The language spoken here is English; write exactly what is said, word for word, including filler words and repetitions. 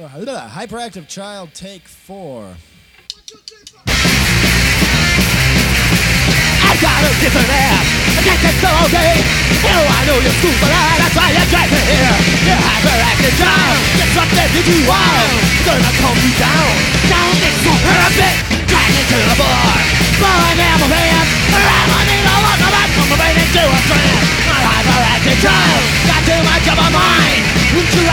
Hyperactive Child, take four. I've got a different ass. I can't take so okay. You know I know you're school, but I, that's why you drag me here. You're hyperactive child. Just what they did you wild. Gonna calm you down. Down this so perfect. Drag me to the floor. Blowing down my pants. I'm on the lower of that from my brain into a trance. I'm a hyperactive child. Got too much of a mind. Wouldn't you